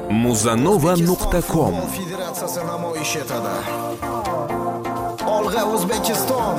Muzanova.com Federatsiyasi namoyish etadi. Olg'a O'zbekiston.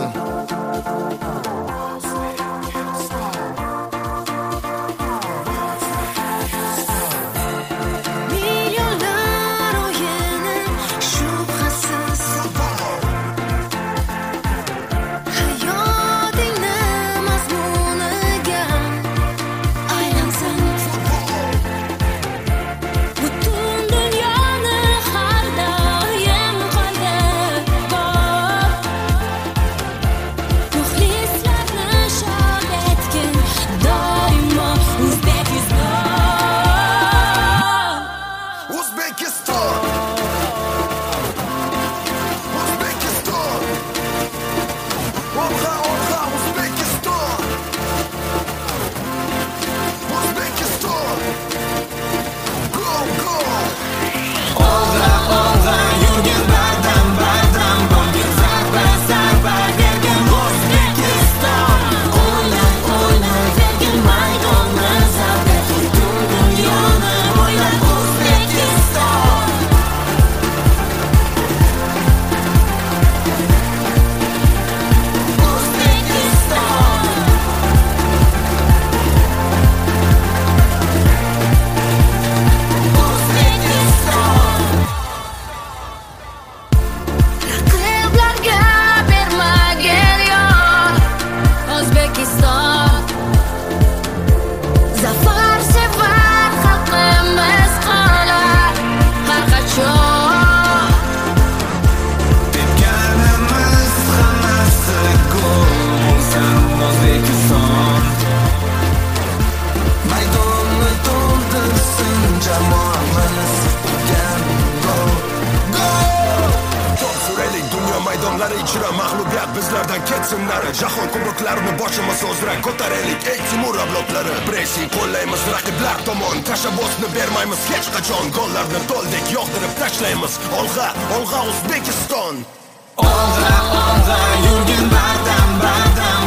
Maydonlari ichra mag'lubiyat bizlardan ketsinlar. Jahon kuboklarini boshimiz o'zra ko'taraylik ey Timur avlodlari. Pressing qo'llaymiz raqiblar tomon, tashabbusni bermaymiz hech qachon. Gollarni to'ldek yog'dirib tashlaymiz. Olg'a, olg'a O'zbekiston. Olg'a, olg'a yurgin bardam, bardam.